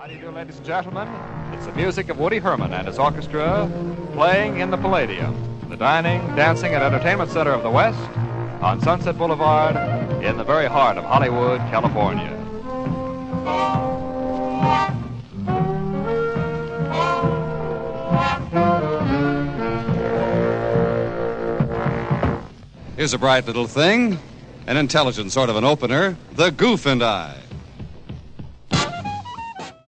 How do you do, ladies and gentlemen? It's the music of Woody Herman and his orchestra playing in the Palladium, the dining, dancing, and entertainment center of the West on Sunset Boulevard in the very heart of Hollywood, California. Here's a bright little thing, an intelligent sort of an opener, The Goof and I.